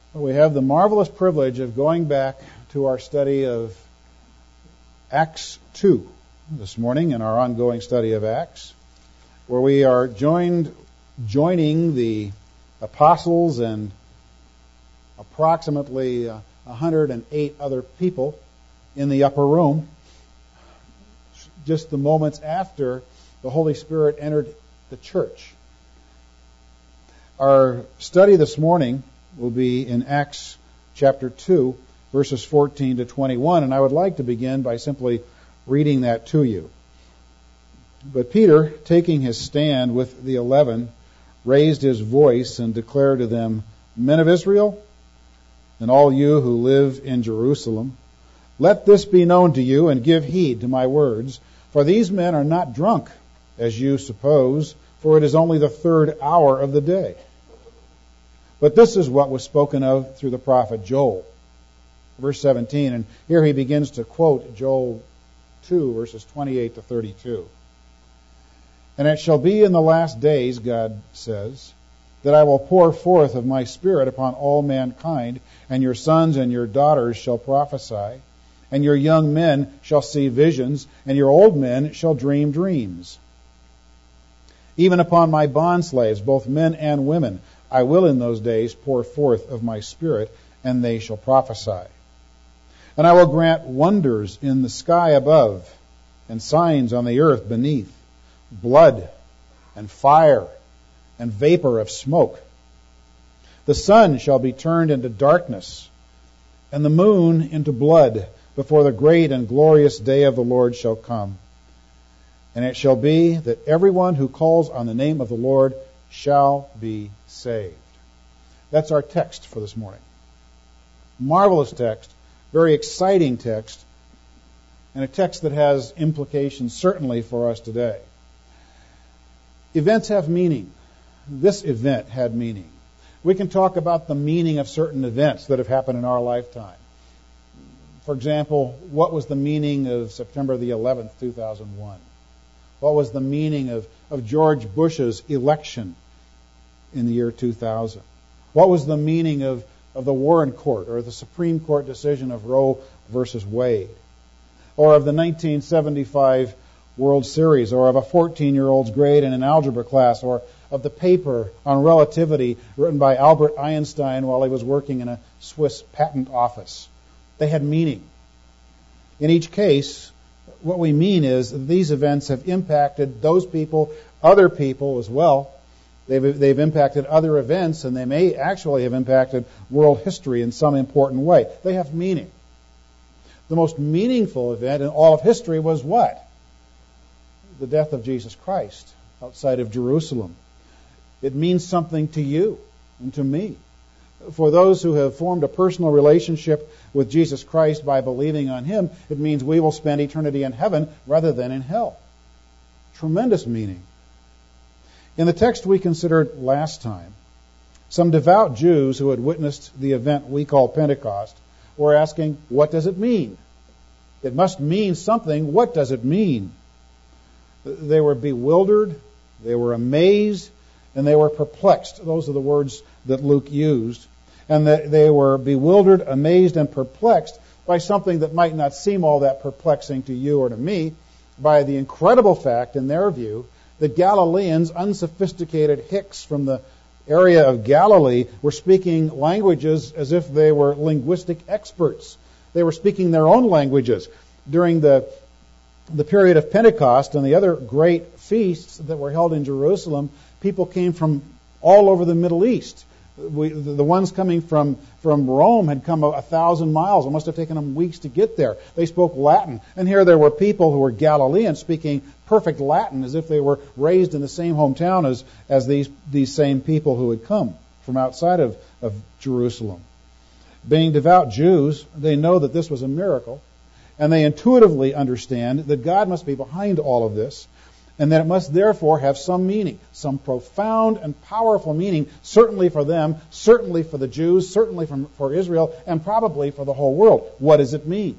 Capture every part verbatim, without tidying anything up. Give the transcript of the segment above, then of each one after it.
We have the marvelous privilege of going back to our study of Acts two this morning in our ongoing study of Acts, where we are joined, joining the apostles and approximately uh, one hundred eight other people in the upper room, just the moments after the Holy Spirit entered the church. Our study this morning will be in Acts chapter two, verses fourteen to twenty-one, and I would like to begin by simply reading that to you. But Peter, taking his stand with the eleven, raised his voice and declared to them, "Men of Israel, and all you who live in Jerusalem, let this be known to you, and give heed to my words, for these men are not drunk, as you suppose, for it is only the third hour of the day. But this is what was spoken of through the prophet Joel." Verse seventeen, and here he begins to quote Joel two, verses twenty-eight to thirty-two. "And it shall be in the last days, God says, that I will pour forth of my Spirit upon all mankind, and your sons and your daughters shall prophesy, and your young men shall see visions, and your old men shall dream dreams. Even upon my bondslaves, both men and women, I will in those days pour forth of my Spirit, and they shall prophesy. And I will grant wonders in the sky above, and signs on the earth beneath, blood and fire and vapor of smoke. The sun shall be turned into darkness, and the moon into blood, before the great and glorious day of the Lord shall come. And it shall be that everyone who calls on the name of the Lord shall be saved." That's our text for this morning. Marvelous text, very exciting text, and a text that has implications certainly for us today. Events have meaning. This event had meaning. We can talk about the meaning of certain events that have happened in our lifetime. For example, what was the meaning of September the eleventh, two thousand one? What was the meaning of, of George Bush's election in the year two thousand? What was the meaning of, of the Warren Court or the Supreme Court decision of Roe versus Wade? Or of the nineteen seventy-five World Series, or of a fourteen-year-old's grade in an algebra class, or of the paper on relativity written by Albert Einstein while he was working in a Swiss patent office. They had meaning. In each case, what we mean is that these events have impacted those people, other people as well. They've, they've impacted other events, and they may actually have impacted world history in some important way. They have meaning. The most meaningful event in all of history was what? The death of Jesus Christ outside of Jerusalem. It means something to you and to me. For those who have formed a personal relationship with Jesus Christ by believing on Him, it means we will spend eternity in heaven rather than in hell. Tremendous meaning. In the text we considered last time, some devout Jews who had witnessed the event we call Pentecost were asking, what does it mean? It must mean something. What does it mean? They were bewildered, they were amazed, and they were perplexed. Those are the words that Luke used. And that they were bewildered, amazed, and perplexed by something that might not seem all that perplexing to you or to me, by the incredible fact, in their view, that Galileans, unsophisticated hicks from the area of Galilee, were speaking languages as if they were linguistic experts. They were speaking their own languages. During the the period of Pentecost and the other great feasts that were held in Jerusalem, people came from all over the Middle East. We, the, the ones coming from, from Rome had come a, a thousand miles. It must have taken them weeks to get there. They spoke Latin. And here there were people who were Galileans speaking perfect Latin as if they were raised in the same hometown as, as these, these same people who had come from outside of, of Jerusalem. Being devout Jews, they know that this was a miracle. And they intuitively understand that God must be behind all of this, and that it must therefore have some meaning, some profound and powerful meaning, certainly for them, certainly for the Jews, certainly for, for Israel, and probably for the whole world. What does it mean?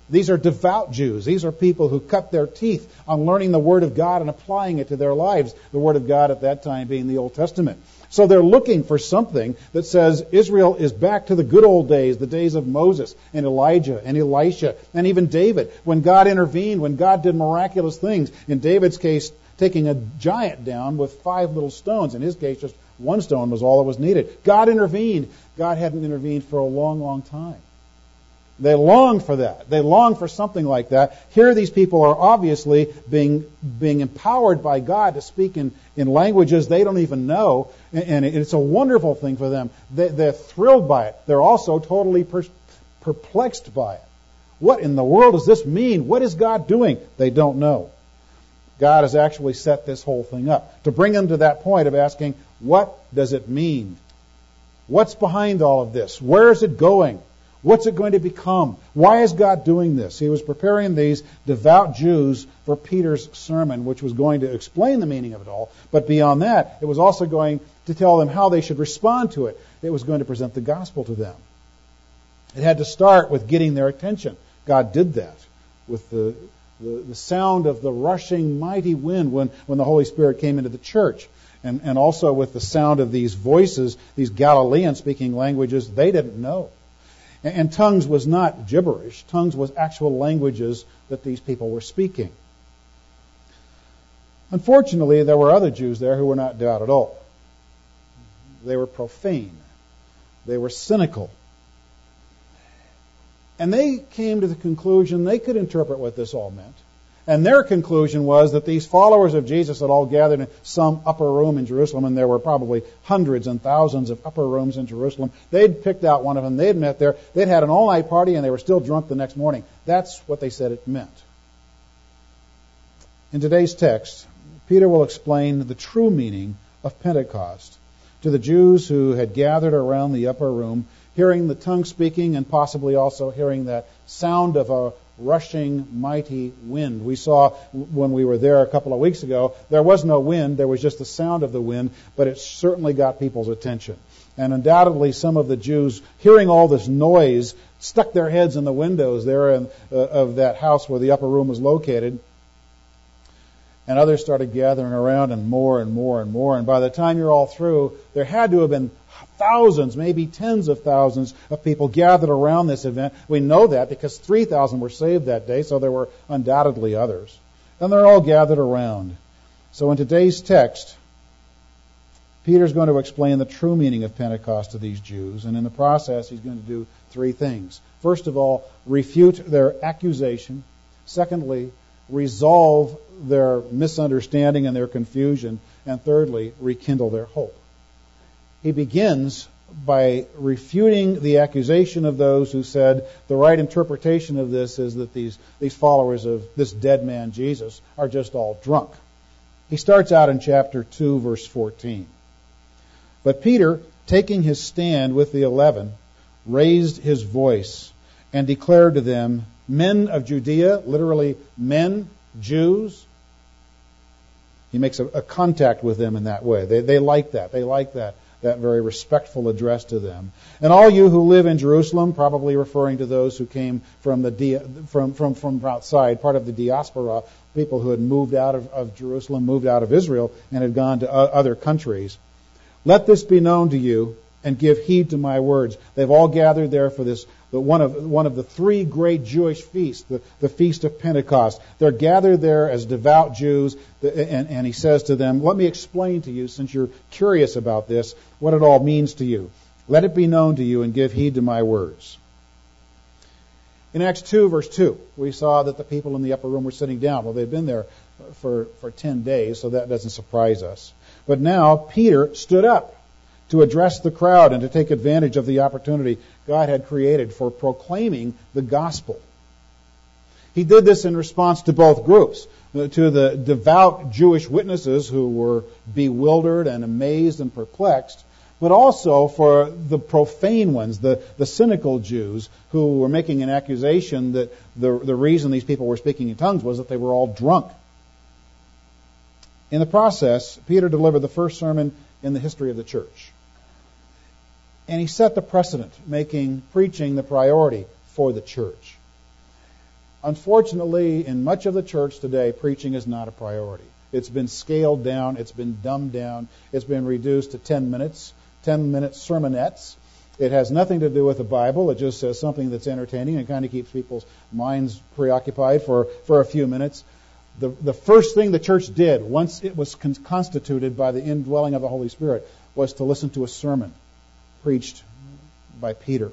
These are devout Jews. These are people who cut their teeth on learning the Word of God and applying it to their lives. The Word of God at that time being the Old Testament. So they're looking for something that says Israel is back to the good old days, the days of Moses and Elijah and Elisha and even David, when God intervened, when God did miraculous things. In David's case, taking a giant down with five little stones. In his case, just one stone was all that was needed. God intervened. God hadn't intervened for a long, long time. They longed for that. They longed for something like that. Here these people are obviously being being empowered by God to speak in, in languages they don't even know, and it's a wonderful thing for them. They, they're thrilled by it. They're also totally per, perplexed by it. What in the world does this mean? What is God doing? They don't know. God has actually set this whole thing up to bring them to that point of asking, what does it mean? What's behind all of this? Where is it going? What's it going to become? Why is God doing this? He was preparing these devout Jews for Peter's sermon, which was going to explain the meaning of it all. But beyond that, it was also going to tell them how they should respond to it. It was going to present the gospel to them. It had to start with getting their attention. God did that with the, the, the sound of the rushing mighty wind when, when the Holy Spirit came into the church. And, and also with the sound of these voices, these Galileans speaking languages they didn't know. And tongues was not gibberish. Tongues was actual languages that these people were speaking. Unfortunately, there were other Jews there who were not devout at all. They were profane. They were cynical. And they came to the conclusion they could interpret what this all meant. And their conclusion was that these followers of Jesus had all gathered in some upper room in Jerusalem, and there were probably hundreds and thousands of upper rooms in Jerusalem. They'd picked out one of them. They'd met there. They'd had an all-night party, and they were still drunk the next morning. That's what they said it meant. In today's text, Peter will explain the true meaning of Pentecost to the Jews who had gathered around the upper room, hearing the tongue speaking and possibly also hearing that sound of a rushing mighty wind. We saw when we were there a couple of weeks ago, there was no wind, there was just the sound of the wind, but it certainly got people's attention. And undoubtedly some of the Jews, hearing all this noise, stuck their heads in the windows there in, uh, of that house where the upper room was located. And others started gathering around, and more and more and more. And by the time you're all through, there had to have been thousands, maybe tens of thousands of people gathered around this event. We know that because three thousand were saved that day, so there were undoubtedly others. And they're all gathered around. So in today's text, Peter's going to explain the true meaning of Pentecost to these Jews, and in the process he's going to do three things. First of all, refute their accusation. Secondly, resolve their misunderstanding and their confusion. And thirdly, rekindle their hope. He begins by refuting the accusation of those who said the right interpretation of this is that these, these followers of this dead man Jesus are just all drunk. He starts out in chapter two, verse fourteen. But Peter, taking his stand with the eleven, raised his voice and declared to them, men of Judea, literally men, Jews. He makes a, a contact with them in that way. They, they like that. They like that. that very respectful address to them. And all you who live in Jerusalem, probably referring to those who came from the di- from, from, from outside, part of the diaspora, people who had moved out of, of Jerusalem, moved out of Israel, and had gone to o- other countries. Let this be known to you, and give heed to my words. They've all gathered there for this, the, one of one of the three great Jewish feasts, the, the Feast of Pentecost. They're gathered there as devout Jews, and, and he says to them, let me explain to you, since you're curious about this, what it all means to you. Let it be known to you, and give heed to my words. In Acts two, verse two, we saw that the people in the upper room were sitting down. Well, they'd been there for, for ten days, so that doesn't surprise us. But now Peter stood up to address the crowd and to take advantage of the opportunity God had created for proclaiming the gospel. He did this in response to both groups, to the devout Jewish witnesses who were bewildered and amazed and perplexed, but also for the profane ones, the, the cynical Jews who were making an accusation that the, the reason these people were speaking in tongues was that they were all drunk. In the process, Peter delivered the first sermon in the history of the church. And he set the precedent, making preaching the priority for the church. Unfortunately, in much of the church today, preaching is not a priority. It's been scaled down. It's been dumbed down. It's been reduced to ten minutes, ten-minute sermonettes. It has nothing to do with the Bible. It just says something that's entertaining and kind of keeps people's minds preoccupied for, for a few minutes. The, the first thing the church did, once it was con- constituted by the indwelling of the Holy Spirit, was to listen to a sermon preached by Peter.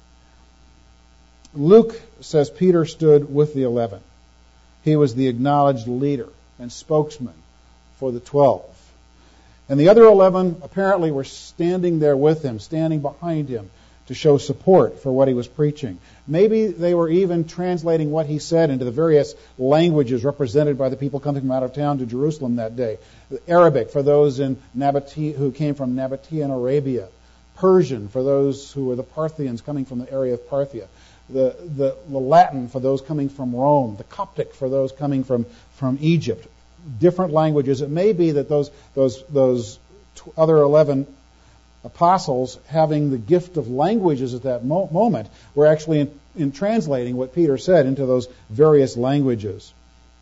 Luke says Peter stood with the eleven. He was the acknowledged leader and spokesman for the twelve. And the other eleven apparently were standing there with him, standing behind him to show support for what he was preaching. Maybe they were even translating what he said into the various languages represented by the people coming from out of town to Jerusalem that day. Arabic for those in Nabatee, who came from Nabatean Arabia. Persian for those who were the Parthians coming from the area of Parthia. The, the, the Latin for those coming from Rome. The Coptic for those coming from, from Egypt. Different languages. It may be that those those those other eleven apostles, having the gift of languages at that mo- moment, were actually in, in translating what Peter said into those various languages.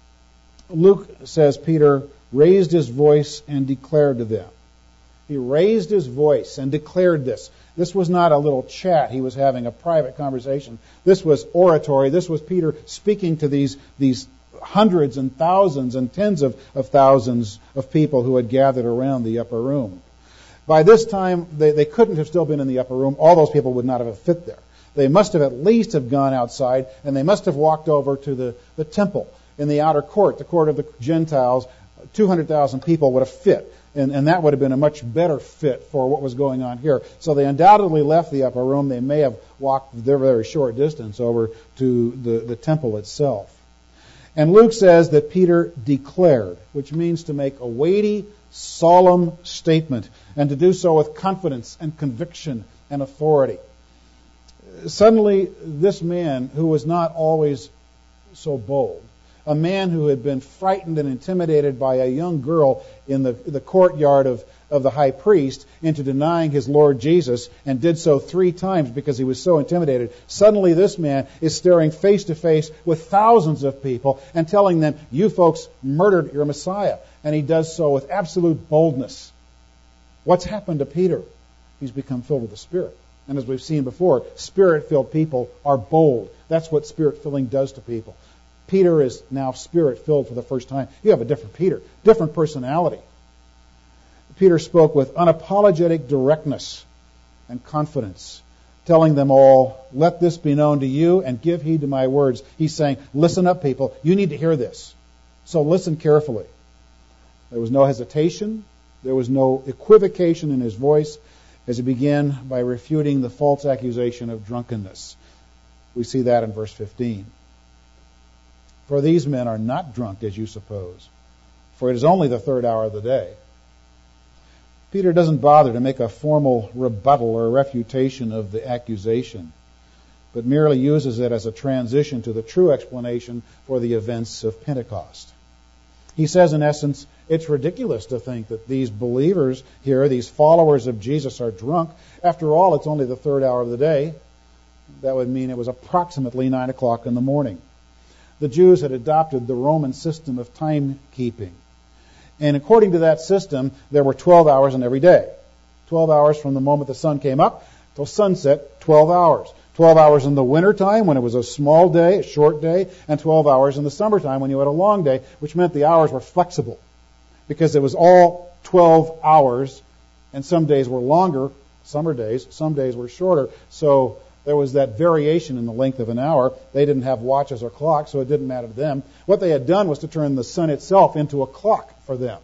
Luke says Peter raised his voice and declared to them. He raised his voice and declared this. This was not a little chat. He was having a private conversation. This was oratory. This was Peter speaking to these these hundreds and thousands and tens of, of thousands of people who had gathered around the upper room. By this time, they, they couldn't have still been in the upper room. All those people would not have fit there. They must have at least have gone outside, and they must have walked over to the, the temple in the outer court, the court of the Gentiles. two hundred thousand people would have fit, and, and that would have been a much better fit for what was going on here. So they undoubtedly left the upper room. They may have walked their very short distance over to the, the temple itself. And Luke says that Peter declared, which means to make a weighty, solemn statement, and to do so with confidence and conviction and authority. Suddenly, this man, who was not always so bold, a man who had been frightened and intimidated by a young girl in the, the courtyard of, of the high priest into denying his Lord Jesus, and did so three times because he was so intimidated. Suddenly this man is staring face to face with thousands of people and telling them, you folks murdered your Messiah. And he does so with absolute boldness. What's happened to Peter? He's become filled with the Spirit. And as we've seen before, Spirit-filled people are bold. That's what Spirit-filling does to people. Peter is now Spirit-filled for the first time. You have a different Peter, different personality. Peter spoke with unapologetic directness and confidence, telling them all, let this be known to you and give heed to my words. He's saying, listen up, people. You need to hear this. So listen carefully. There was no hesitation. There was no equivocation in his voice as he began by refuting the false accusation of drunkenness. We see that in verse fifteen. For these men are not drunk, as you suppose, for it is only the third hour of the day. Peter doesn't bother to make a formal rebuttal or refutation of the accusation, but merely uses it as a transition to the true explanation for the events of Pentecost. He says, in essence, it's ridiculous to think that these believers here, these followers of Jesus, are drunk. After all, it's only the third hour of the day. That would mean it was approximately nine o'clock in the morning. The Jews had adopted the Roman system of timekeeping. And according to that system, there were twelve hours in every day. twelve hours from the moment the sun came up till sunset, twelve hours. twelve hours in the wintertime when it was a small day, a short day, and twelve hours in the summertime when you had a long day, which meant the hours were flexible because it was all twelve hours, and some days were longer, summer days, some days were shorter. So there was that variation in the length of an hour. They didn't have watches or clocks, so it didn't matter to them. What they had done was to turn the sun itself into a clock for them.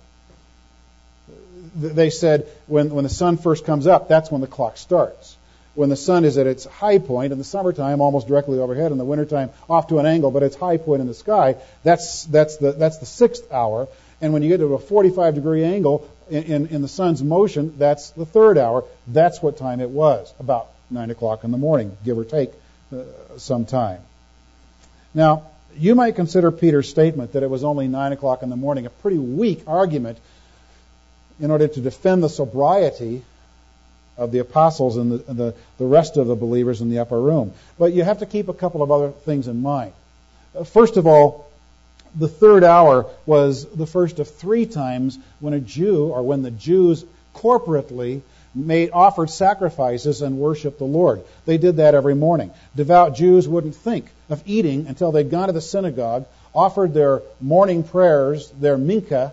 They said when, when the sun first comes up, that's when the clock starts. When the sun is at its high point in the summertime, almost directly overhead, in the wintertime, off to an angle, but its high point in the sky, that's that's the that's the sixth hour. And when you get to a forty-five degree angle in, in, in the sun's motion, that's the third hour. That's what time it was, about nine o'clock in the morning, give or take uh, some time. Now, you might consider Peter's statement that it was only nine o'clock in the morning a pretty weak argument in order to defend the sobriety of the apostles and the, the, the rest of the believers in the upper room. But you have to keep a couple of other things in mind. First of all, the third hour was the first of three times when a Jew, or when the Jews corporately made offered sacrifices and worshiped the Lord. They did that every morning. Devout Jews wouldn't think of eating until they'd gone to the synagogue, offered their morning prayers, their mincha,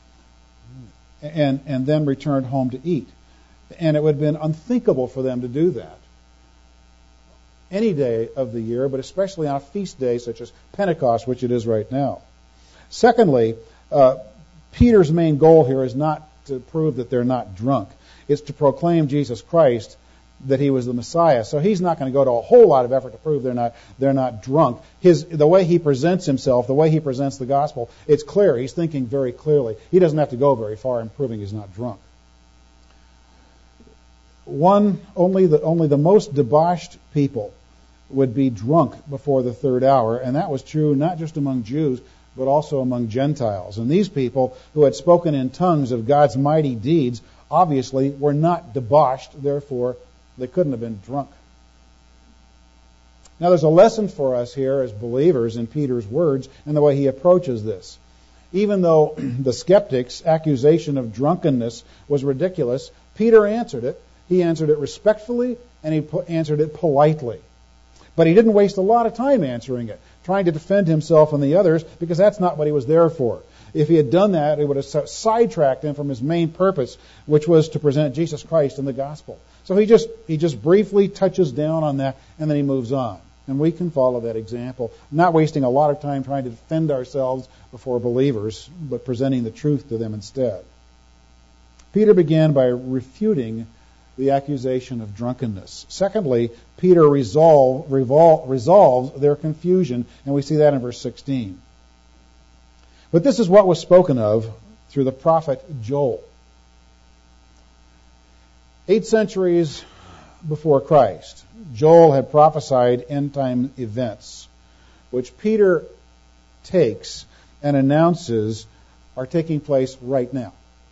and, and then returned home to eat. And it would have been unthinkable for them to do that any day of the year, but especially on a feast day such as Pentecost, which it is right now. Secondly, uh, Peter's main goal here is not to prove that they're not drunk. It's to proclaim Jesus Christ, that he was the Messiah. So he's not going to go to a whole lot of effort to prove they're not they're not drunk. His the way he presents himself, the way he presents the gospel, it's clear. He's thinking very clearly. He doesn't have to go very far in proving he's not drunk. One only the only the most debauched people would be drunk before the third hour, and that was true not just among Jews, but also among Gentiles. And these people who had spoken in tongues of God's mighty deeds obviously were not debauched, therefore they couldn't have been drunk. Now there's a lesson for us here as believers in Peter's words and the way he approaches this. Even though the skeptics' accusation of drunkenness was ridiculous, Peter answered it. He answered it respectfully, and he answered it politely. But he didn't waste a lot of time answering it, trying to defend himself and the others, because that's not what he was there for. If he had done that, it would have sidetracked him from his main purpose, which was to present Jesus Christ in the gospel. So he just he just briefly touches down on that, and then he moves on. And we can follow that example, not wasting a lot of time trying to defend ourselves before believers, but presenting the truth to them instead. Peter began by refuting the accusation of drunkenness. Secondly, Peter resolve, revol, resolves their confusion, and we see that in verse sixteen. But this is what was spoken of through the prophet Joel. Eight centuries before Christ, Joel had prophesied end-time events, which Peter takes and announces are taking place right now.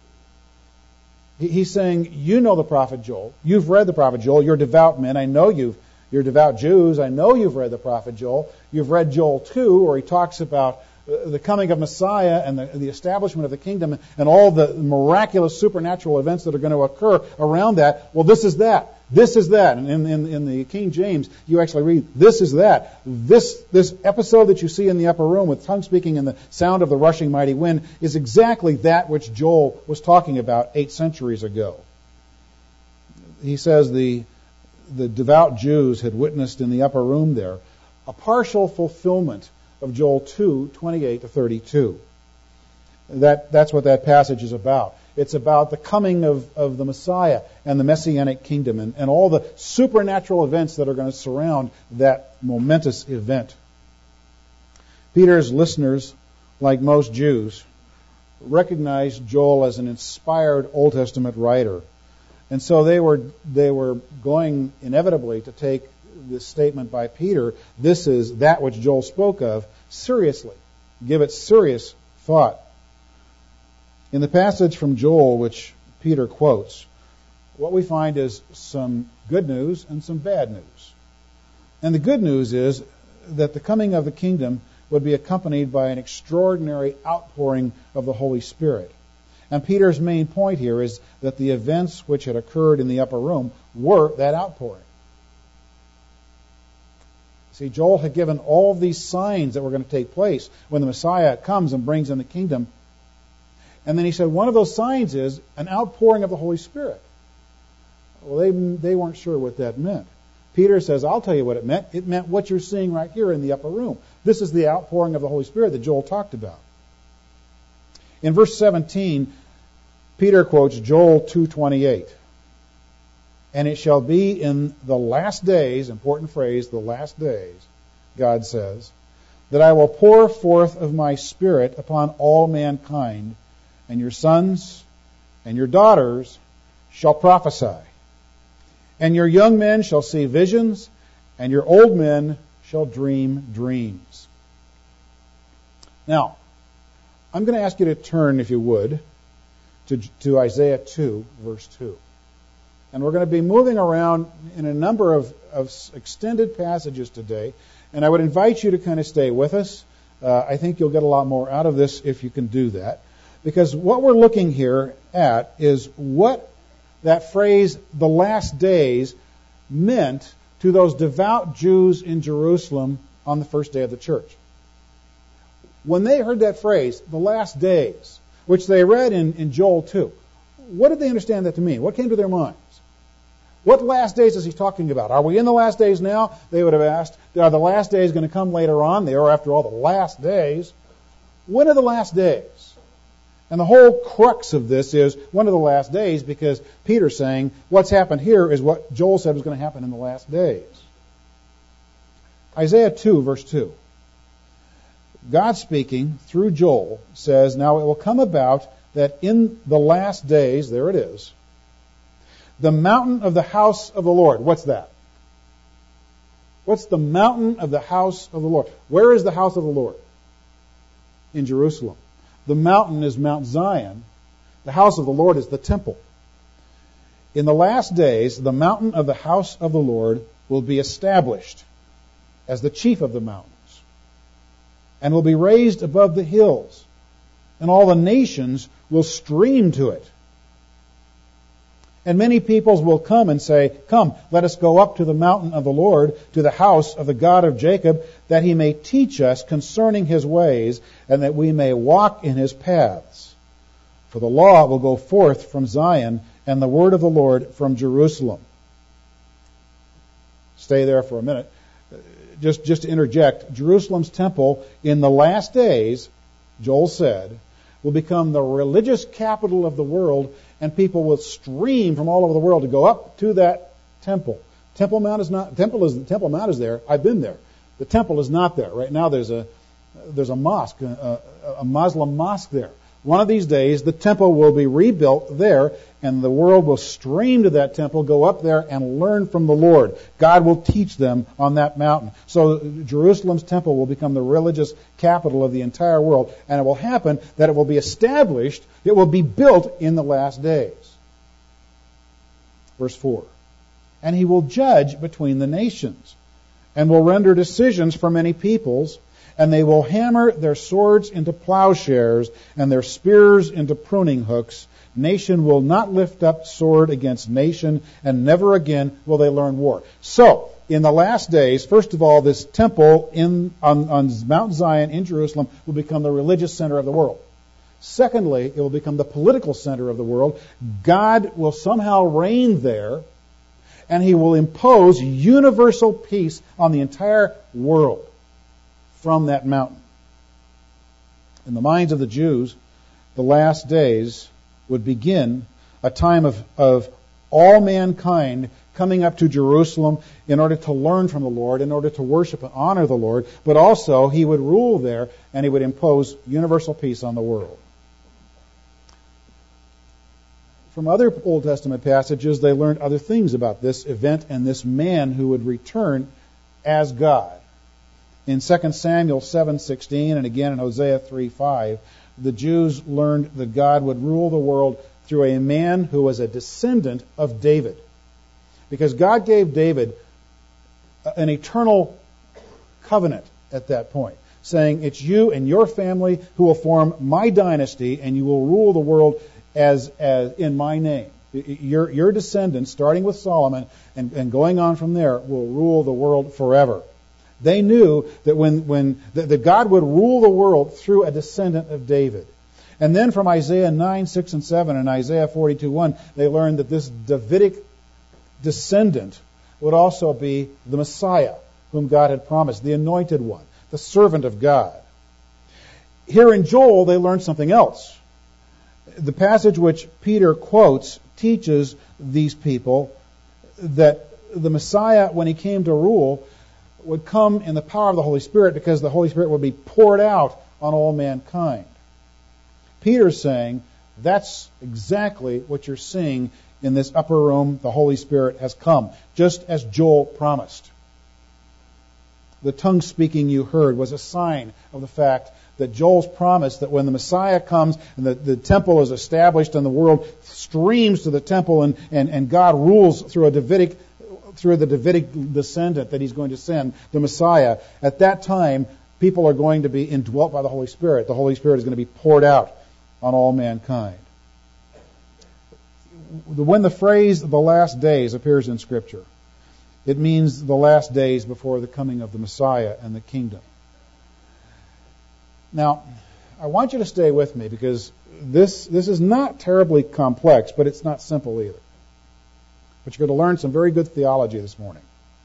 He's saying, you know the prophet Joel. You've read the prophet Joel. You're devout men. I know you've, you're devout Jews. I know you've read the prophet Joel. You've read Joel two, where he talks about the coming of Messiah and the, the establishment of the kingdom and all the miraculous supernatural events that are going to occur around that. Well, this is that. This is that. And in, in, in the King James, you actually read, this is that. This, this episode that you see in the upper room with tongue speaking and the sound of the rushing mighty wind is exactly that which Joel was talking about eight centuries ago. He says the, the devout Jews had witnessed in the upper room there a partial fulfillment of Joel two, twenty-eight to thirty-two. That, that's what that passage is about. It's about the coming of, of the Messiah and the Messianic kingdom and, and all the supernatural events that are going to surround that momentous event. Peter's listeners, like most Jews, recognized Joel as an inspired Old Testament writer. And so they were they were going inevitably to take this statement by Peter, this is that which Joel spoke of, seriously. Give it serious thought. In the passage from Joel, which Peter quotes, what we find is some good news and some bad news. And the good news is that the coming of the kingdom would be accompanied by an extraordinary outpouring of the Holy Spirit. And Peter's main point here is that the events which had occurred in the upper room were that outpouring. See, Joel had given all of these signs that were going to take place when the Messiah comes and brings in the kingdom. And then he said one of those signs is an outpouring of the Holy Spirit. Well, they, they weren't sure what that meant. Peter says, I'll tell you what it meant. It meant what you're seeing right here in the upper room. This is the outpouring of the Holy Spirit that Joel talked about. In verse seventeen, Peter quotes Joel two twenty-eight. And it shall be in the last days, important phrase, the last days, God says, that I will pour forth of my Spirit upon all mankind, and your sons and your daughters shall prophesy. And your young men shall see visions, and your old men shall dream dreams. Now, I'm going to ask you to turn, if you would, to, to Isaiah two, verse two. And we're going to be moving around in a number of, of extended passages today. And I would invite you to kind of stay with us. Uh, I think you'll get a lot more out of this if you can do that. Because what we're looking here at is what that phrase, the last days, meant to those devout Jews in Jerusalem on the first day of the church. When they heard that phrase, the last days, which they read in, in Joel two, what did they understand that to mean? What came to their minds? What last days is he talking about? Are we in the last days now? They would have asked. Are the last days going to come later on? They are, after all, the last days. When are the last days? And the whole crux of this is one of the last days, because Peter's saying what's happened here is what Joel said was going to happen in the last days. Isaiah two, verse two. God speaking through Joel says, now it will come about that in the last days, there it is, the mountain of the house of the Lord. What's that? What's the mountain of the house of the Lord? Where is the house of the Lord? In Jerusalem. The mountain is Mount Zion. The house of the Lord is the temple. In the last days, the mountain of the house of the Lord will be established as the chief of the mountains, and will be raised above the hills, and all the nations will stream to it. And many peoples will come and say, come, let us go up to the mountain of the Lord, to the house of the God of Jacob, that he may teach us concerning his ways, and that we may walk in his paths. For the law will go forth from Zion, and the word of the Lord from Jerusalem. Stay there for a minute. Just, just to interject, Jerusalem's temple in the last days, Joel said, will become the religious capital of the world, and people will stream from all over the world to go up to that temple. Temple Mount is not. Temple is Temple Mount is there. I've been there. The temple is not there right now. There's a there's a mosque, a, a Muslim mosque there. One of these days, the temple will be rebuilt there, and the world will stream to that temple, go up there, and learn from the Lord. God will teach them on that mountain. So Jerusalem's temple will become the religious capital of the entire world, and it will happen that it will be established, it will be built in the last days. Verse four. And he will judge between the nations, and will render decisions for many peoples, and they will hammer their swords into plowshares and their spears into pruning hooks. Nation will not lift up sword against nation, and never again will they learn war. So, in the last days, first of all, this temple in on, on Mount Zion in Jerusalem will become the religious center of the world. Secondly, it will become the political center of the world. God will somehow reign there, and he will impose universal peace on the entire world from that mountain. In the minds of the Jews, the last days would begin a time of, of all mankind coming up to Jerusalem in order to learn from the Lord, in order to worship and honor the Lord, but also he would rule there and he would impose universal peace on the world. From other Old Testament passages, they learned other things about this event and this man who would return as God. In Second Samuel seven sixteen and again in Hosea three five, the Jews learned that God would rule the world through a man who was a descendant of David. Because God gave David an eternal covenant at that point, saying, it's you and your family who will form my dynasty, and you will rule the world as, as in my name. Your, your descendants, starting with Solomon and, and going on from there, will rule the world forever. They knew that when, when that, that God would rule the world through a descendant of David. And then from Isaiah nine, six, and seven and Isaiah forty-two, one, they learned that this Davidic descendant would also be the Messiah, whom God had promised, the anointed one, the servant of God. Here in Joel, they learned something else. The passage which Peter quotes teaches these people that the Messiah, when he came to rule, would come in the power of the Holy Spirit, because the Holy Spirit would be poured out on all mankind. Peter's saying that's exactly what you're seeing in this upper room. The Holy Spirit has come, just as Joel promised. The tongue speaking you heard was a sign of the fact that Joel's promise that when the Messiah comes and the, the temple is established and the world streams to the temple and, and, and God rules through a Davidic through the Davidic descendant that he's going to send, the Messiah, at that time, people are going to be indwelt by the Holy Spirit. The Holy Spirit is going to be poured out on all mankind. When the phrase the last days appears in Scripture, it means the last days before the coming of the Messiah and the kingdom. Now, I want you to stay with me because this, this is not terribly complex, but it's not simple either. But you're going to learn some very good theology this morning.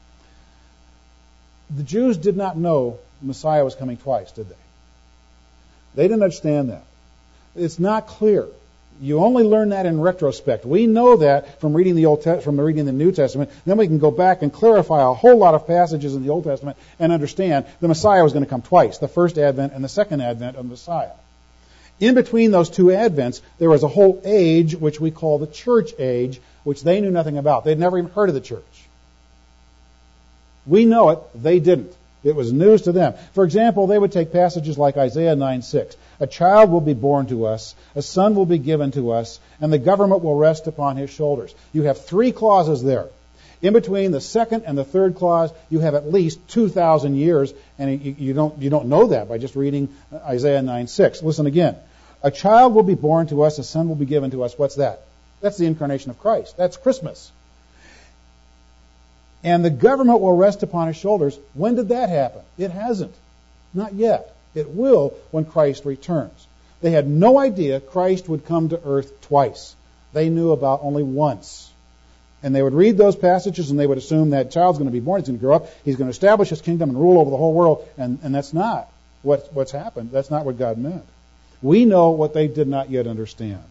The Jews did not know the Messiah was coming twice, did they? They didn't understand that. It's not clear. You only learn that in retrospect. We know that from reading the Old Te- from reading the New Testament. Then we can go back and clarify a whole lot of passages in the Old Testament and understand the Messiah was going to come twice, the first advent and the second advent of the Messiah. In between those two advents, there was a whole age which we call the church age, which they knew nothing about. They'd never even heard of the church. We know it, they didn't. It was news to them. For example, they would take passages like Isaiah nine six. A child will be born to us, a son will be given to us, and the government will rest upon his shoulders. You have three clauses there. In between the second and the third clause, you have at least two thousand years, and you, you don't you don't know that by just reading Isaiah nine six. Listen again. A child will be born to us, a son will be given to us. What's that? That's the incarnation of Christ. That's Christmas. And the government will rest upon his shoulders. When did that happen? It hasn't. Not yet. It will when Christ returns. They had no idea Christ would come to earth twice. They knew about only once. And they would read those passages and they would assume that child's going to be born, he's going to grow up, he's going to establish his kingdom and rule over the whole world. And, and that's not what, what's happened. That's not what God meant. We know what they did not yet understand.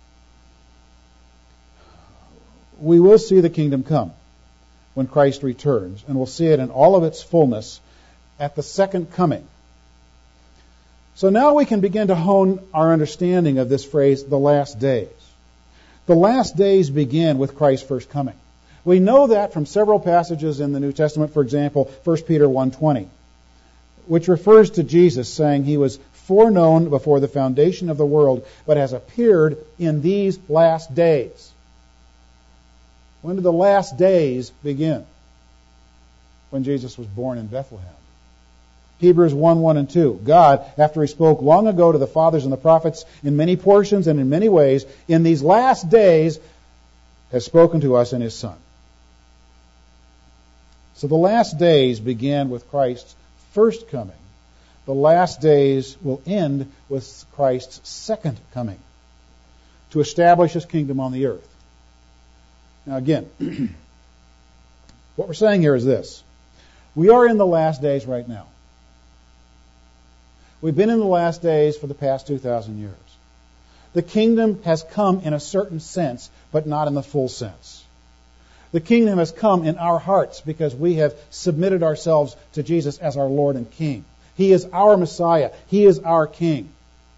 We will see the kingdom come when Christ returns, and we'll see it in all of its fullness at the second coming. So now we can begin to hone our understanding of this phrase, the last days. The last days begin with Christ's first coming. We know that from several passages in the New Testament, for example, First Peter one twenty, which refers to Jesus saying he was foreknown before the foundation of the world, but has appeared in these last days. When did the last days begin? When Jesus was born in Bethlehem. Hebrews one, one and two. God, after he spoke long ago to the fathers and the prophets in many portions and in many ways, in these last days has spoken to us in his Son. So the last days began with Christ's first coming. The last days will end with Christ's second coming to establish his kingdom on the earth. Now again, what we're saying here is this. We are in the last days right now. We've been in the last days for the past two thousand years. The kingdom has come in a certain sense, but not in the full sense. The kingdom has come in our hearts because we have submitted ourselves to Jesus as our Lord and King. He is our Messiah. He is our King.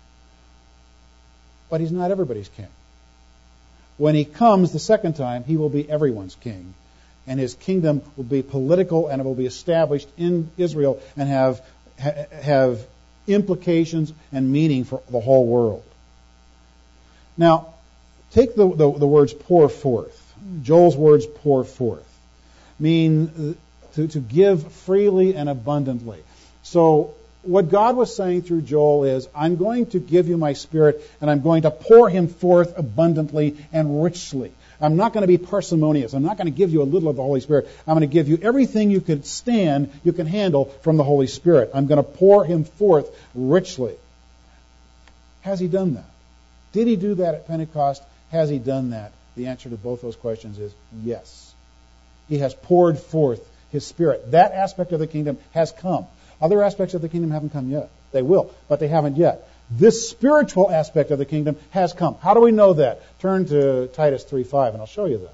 But he's not everybody's King. When he comes the second time, he will be everyone's king. And his kingdom will be political and it will be established in Israel and have, ha, have implications and meaning for the whole world. Now, take the, the, the words pour forth. Joel's words pour forth mean to, to give freely and abundantly. So what God was saying through Joel is, I'm going to give you my Spirit, and I'm going to pour him forth abundantly and richly. I'm not going to be parsimonious. I'm not going to give you a little of the Holy Spirit. I'm going to give you everything you can stand, you can handle from the Holy Spirit. I'm going to pour him forth richly. Has he done that? Did he do that at Pentecost? Has he done that? The answer to both those questions is yes. He has poured forth his Spirit. That aspect of the kingdom has come. Other aspects of the kingdom haven't come yet. They will, but they haven't yet. This spiritual aspect of the kingdom has come. How do we know that? Turn to Titus three five, and I'll show you that.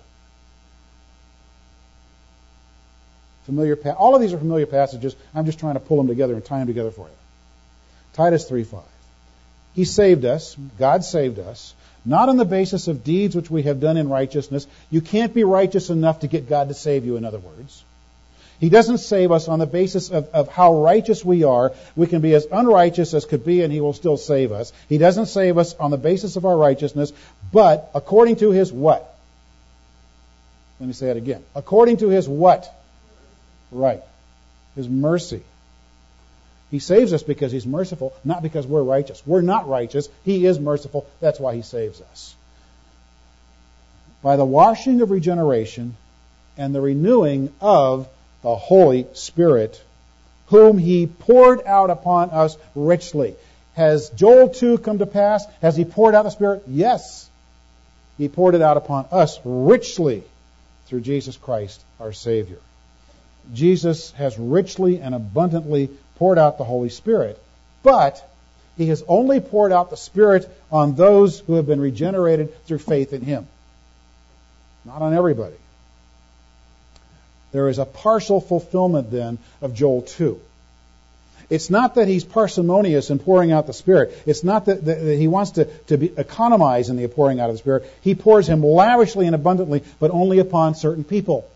Familiar, pa- all of these are familiar passages. I'm just trying to pull them together and tie them together for you. Titus three five. He saved us, God saved us, not on the basis of deeds which we have done in righteousness. You can't be righteous enough to get God to save you, in other words. He doesn't save us on the basis of, of how righteous we are. We can be as unrighteous as could be, and he will still save us. He doesn't save us on the basis of our righteousness, but according to his what? Let me say it again. According to his what? Right. His mercy. He saves us because he's merciful, not because we're righteous. We're not righteous. He is merciful. That's why he saves us. By the washing of regeneration and the renewing of the Holy Spirit, whom he poured out upon us richly. Has Joel two come to pass? Has he poured out the Spirit? Yes. He poured it out upon us richly through Jesus Christ, our Savior. Jesus has richly and abundantly poured out the Holy Spirit, but he has only poured out the Spirit on those who have been regenerated through faith in him. Not on everybody. There is a partial fulfillment then of Joel two. It's not that he's parsimonious in pouring out the Spirit. It's not that, that, that he wants to, to be, economize in the pouring out of the Spirit. He pours him lavishly and abundantly, but only upon certain people.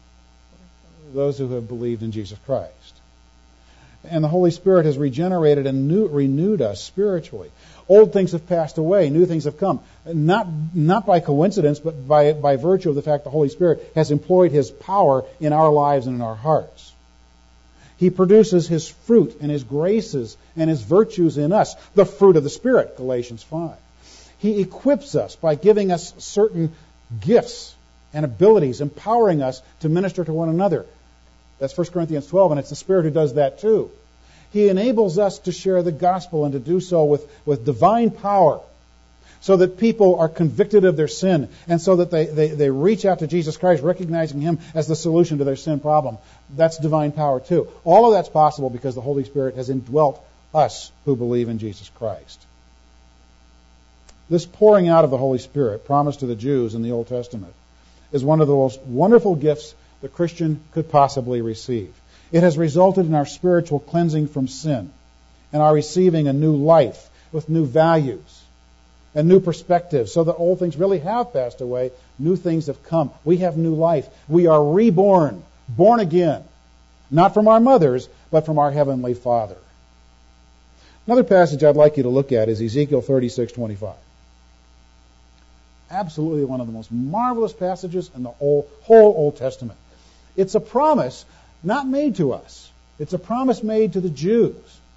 Those who have believed in Jesus Christ. And the Holy Spirit has regenerated and new, renewed us spiritually. Old things have passed away, new things have come. Not, not by coincidence, but by, by virtue of the fact the Holy Spirit has employed his power in our lives and in our hearts. He produces his fruit and his graces and his virtues in us, the fruit of the Spirit, Galatians five. He equips us by giving us certain gifts and abilities, empowering us to minister to one another. That's First Corinthians twelve, and it's the Spirit who does that too. He enables us to share the gospel and to do so with, with divine power, so that people are convicted of their sin, and so that they, they, they reach out to Jesus Christ, recognizing him as the solution to their sin problem. That's divine power too. All of that's possible because the Holy Spirit has indwelt us who believe in Jesus Christ. This pouring out of the Holy Spirit, promised to the Jews in the Old Testament, is one of the most wonderful gifts the Christian could possibly receive. It has resulted in our spiritual cleansing from sin and our receiving a new life with new values and new perspectives, so that old things really have passed away. New things have come. We have new life. We are reborn, born again, not from our mothers, but from our Heavenly Father. Another passage I'd like you to look at is Ezekiel thirty-six twenty-five. Absolutely one of the most marvelous passages in the whole, whole Old Testament. It's a promise not made to us. It's a promise made to the Jews.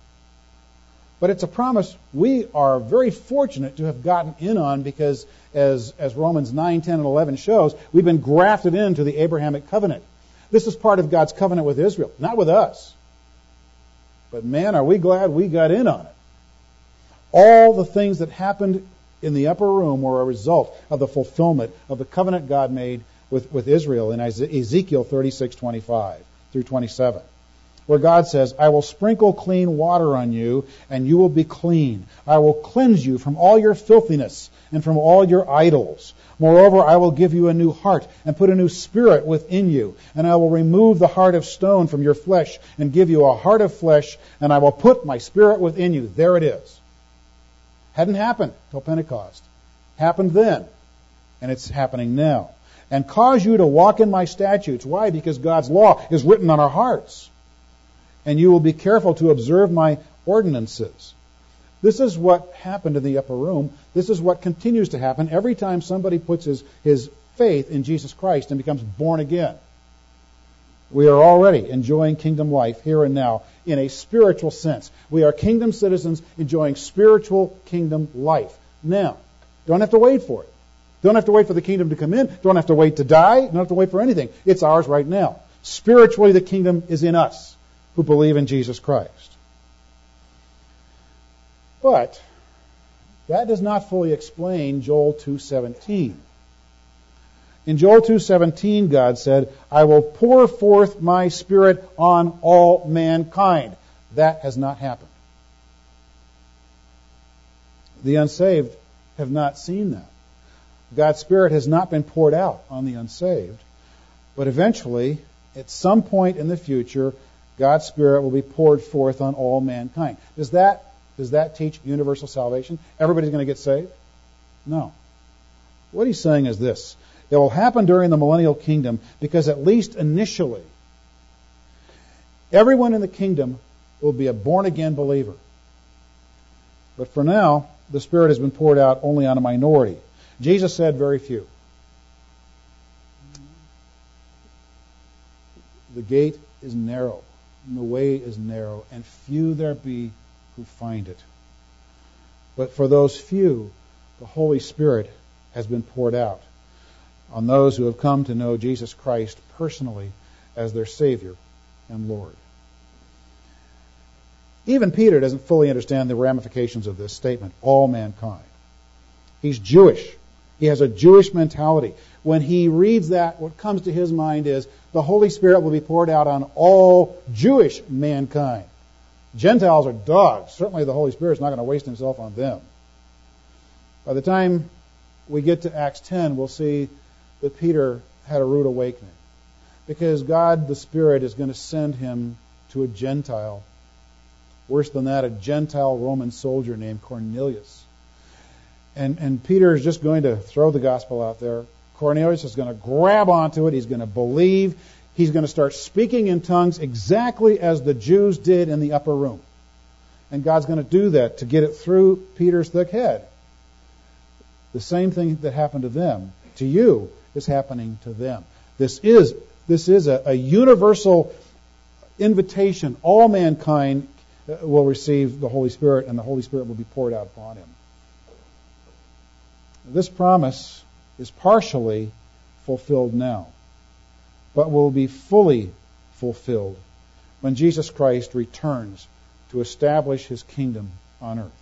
But it's a promise we are very fortunate to have gotten in on because, as, as Romans nine, ten, and eleven shows, we've been grafted into the Abrahamic covenant. This is part of God's covenant with Israel, not with us. But man, are we glad we got in on it. All the things that happened in the upper room were a result of the fulfillment of the covenant God made with, with Israel in Ezekiel thirty-six twenty-five through twenty-seven, where God says, I will sprinkle clean water on you, and you will be clean. I will cleanse you from all your filthiness and from all your idols. Moreover, I will give you a new heart and put a new spirit within you, and I will remove the heart of stone from your flesh and give you a heart of flesh, and I will put my spirit within you. There it is. Hadn't happened till Pentecost. Happened then, and it's happening now. And cause you to walk in my statutes. Why? Because God's law is written on our hearts. And you will be careful to observe my ordinances. This is what happened in the upper room. This is what continues to happen every time somebody puts his, his faith in Jesus Christ and becomes born again. We are already enjoying kingdom life here and now in a spiritual sense. We are kingdom citizens enjoying spiritual kingdom life. Now, don't have to wait for it. Don't have to wait for the kingdom to come in. Don't have to wait to die. Don't have to wait for anything. It's ours right now. Spiritually, the kingdom is in us who believe in Jesus Christ. But that does not fully explain Joel two seventeen. In Joel two seventeen, God said, I will pour forth my spirit on all mankind. That has not happened. The unsaved have not seen that. God's Spirit has not been poured out on the unsaved. But eventually, at some point in the future, God's Spirit will be poured forth on all mankind. Does that, does that teach universal salvation? Everybody's going to get saved? No. What he's saying is this. It will happen during the millennial kingdom because at least initially, everyone in the kingdom will be a born-again believer. But for now, the Spirit has been poured out only on a minority. Jesus said very few. The gate is narrow, and the way is narrow, and few there be who find it. But for those few, the Holy Spirit has been poured out on those who have come to know Jesus Christ personally as their Savior and Lord. Even Peter doesn't fully understand the ramifications of this statement, all mankind. He's Jewish. He has a Jewish mentality. When he reads that, what comes to his mind is the Holy Spirit will be poured out on all Jewish mankind. Gentiles are dogs. Certainly the Holy Spirit's not going to waste himself on them. By the time we get to Acts ten, we'll see that Peter had a rude awakening, because God the Spirit is going to send him to a Gentile. Worse than that, a Gentile Roman soldier named Cornelius. And, and Peter is just going to throw the gospel out there. Cornelius is going to grab onto it. He's going to believe. He's going to start speaking in tongues exactly as the Jews did in the upper room. And God's going to do that to get it through Peter's thick head. The same thing that happened to them, to you, is happening to them. This is, this is a, a universal invitation. All mankind will receive the Holy Spirit, and the Holy Spirit will be poured out upon him. This promise is partially fulfilled now, but will be fully fulfilled when Jesus Christ returns to establish his kingdom on earth.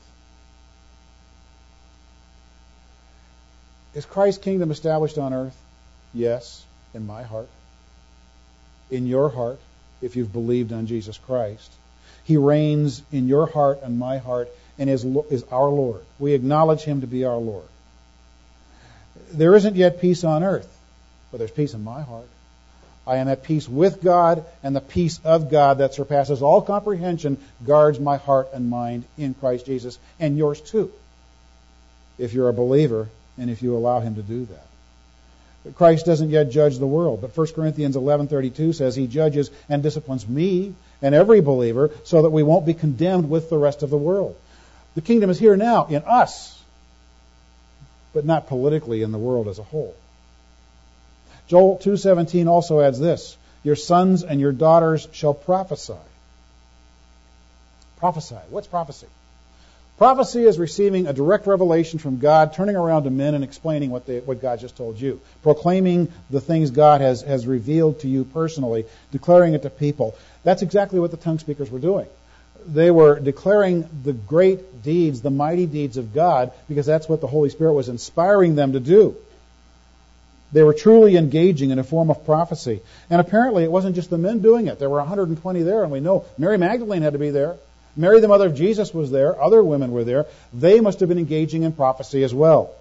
Is Christ's kingdom established on earth? Yes, in my heart. In your heart, if you've believed on Jesus Christ. He reigns in your heart and my heart and is, is our Lord. We acknowledge him to be our Lord. There isn't yet peace on earth, but there's peace in my heart. I am at peace with God, and the peace of God that surpasses all comprehension guards my heart and mind in Christ Jesus, and yours too, if you're a believer and if you allow him to do that. But Christ doesn't yet judge the world, but First Corinthians eleven thirty-two says he judges and disciplines me and every believer so that we won't be condemned with the rest of the world. The kingdom is here now in us, but not politically in the world as a whole. Joel two seventeen also adds this, your sons and your daughters shall prophesy. Prophesy. What's prophecy? Prophecy is receiving a direct revelation from God, turning around to men and explaining what, they, what God just told you. Proclaiming the things God has, has revealed to you personally, declaring it to people. That's exactly what the tongue speakers were doing. They were declaring the great deeds, the mighty deeds of God, because that's what the Holy Spirit was inspiring them to do. They were truly engaging in a form of prophecy. And apparently it wasn't just the men doing it. There were one hundred twenty there, and we know Mary Magdalene had to be there. Mary, the mother of Jesus, was there. Other women were there. They must have been engaging in prophecy as well.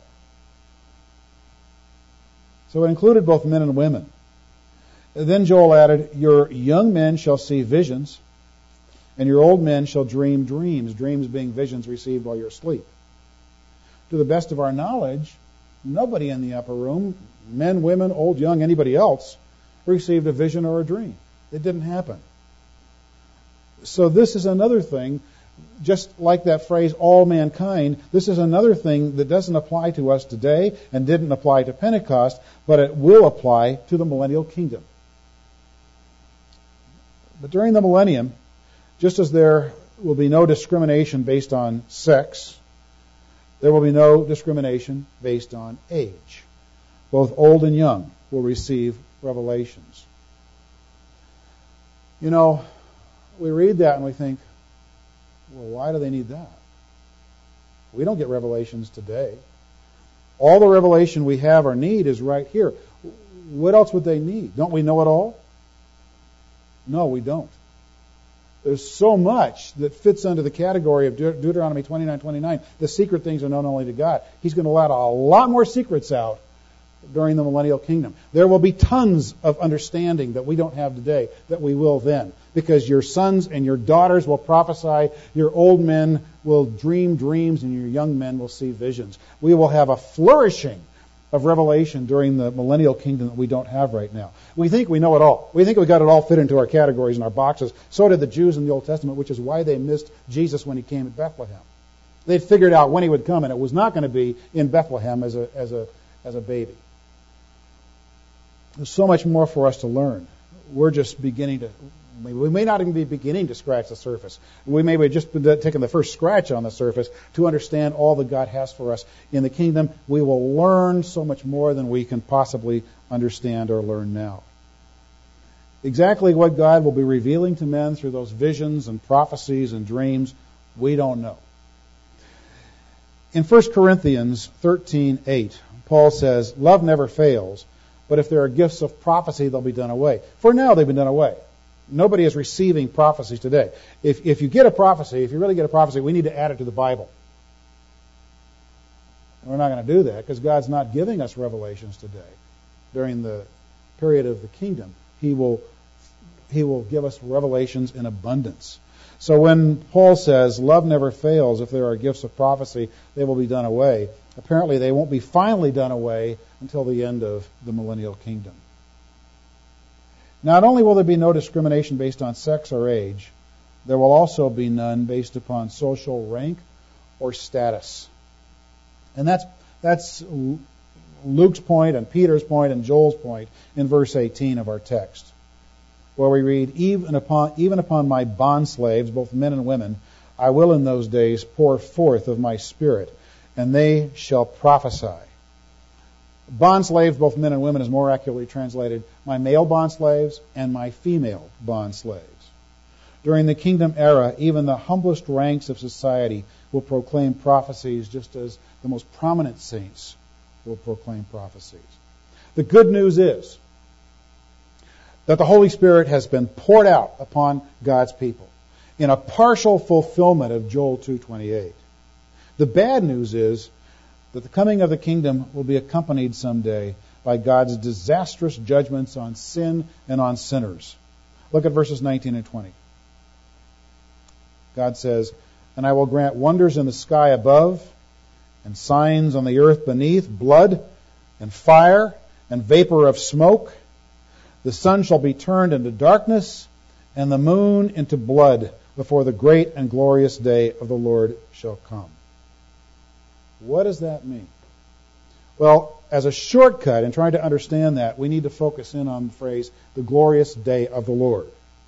So it included both men and women. Then Joel added, your young men shall see visions, and your old men shall dream dreams, dreams being visions received while you're asleep. To the best of our knowledge, nobody in the upper room, men, women, old, young, anybody else, received a vision or a dream. It didn't happen. So this is another thing, just like that phrase, all mankind, this is another thing that doesn't apply to us today and didn't apply to Pentecost, but it will apply to the millennial kingdom. But during the millennium, just as there will be no discrimination based on sex, there will be no discrimination based on age. Both old and young will receive revelations. You know, we read that and we think, well, why do they need that? We don't get revelations today. All the revelation we have or need is right here. What else would they need? Don't we know it all? No, we don't. There's so much that fits under the category of De- Deuteronomy twenty-nine twenty-nine. The secret things are known only to God. He's going to let a lot more secrets out during the millennial kingdom. There will be tons of understanding that we don't have today that we will then. Because your sons and your daughters will prophesy, your old men will dream dreams, and your young men will see visions. We will have a flourishing of revelation during the millennial kingdom that we don't have right now. We think we know it all. We think we got it all fit into our categories and our boxes. So did the Jews in the Old Testament, which is why they missed Jesus when he came at Bethlehem. They'd figured out when he would come, and it was not going to be in Bethlehem as a as a as a baby. There's so much more for us to learn. we're just beginning to, we may not even be beginning to scratch the surface. We may be just taking the first scratch on the surface to understand all that God has for us in the kingdom. We will learn so much more than we can possibly understand or learn now. Exactly what God will be revealing to men through those visions and prophecies and dreams, we don't know. In First Corinthians thirteen eight, Paul says, love never fails, but if there are gifts of prophecy, they'll be done away. For now, they've been done away. Nobody is receiving prophecies today. If, if you get a prophecy, if you really get a prophecy, we need to add it to the Bible. And we're not going to do that because God's not giving us revelations today. During the period of the kingdom, He will, He will give us revelations in abundance. So when Paul says, love never fails, if there are gifts of prophecy, they will be done away. Apparently they won't be finally done away until the end of the millennial kingdom. Not only will there be no discrimination based on sex or age, there will also be none based upon social rank or status. And that's that's Luke's point and Peter's point and Joel's point in verse eighteen of our text, where we read, even upon, even upon my bondslaves, both men and women, I will in those days pour forth of my Spirit, and they shall prophesy. Bondslaves, both men and women, is more accurately translated, my male bondslaves and my female bondslaves. During the kingdom era, even the humblest ranks of society will proclaim prophecies just as the most prominent saints will proclaim prophecies. The good news is that the Holy Spirit has been poured out upon God's people in a partial fulfillment of Joel two twenty-eight. The bad news is that the coming of the kingdom will be accompanied someday by God's disastrous judgments on sin and on sinners. Look at verses nineteen and twenty. God says, and I will grant wonders in the sky above, and signs on the earth beneath, blood and fire and vapor of smoke. The sun shall be turned into darkness, and the moon into blood, before the great and glorious day of the Lord shall come. What does that mean? Well, as a shortcut in trying to understand that, we need to focus in on the phrase, the glorious day of the Lord,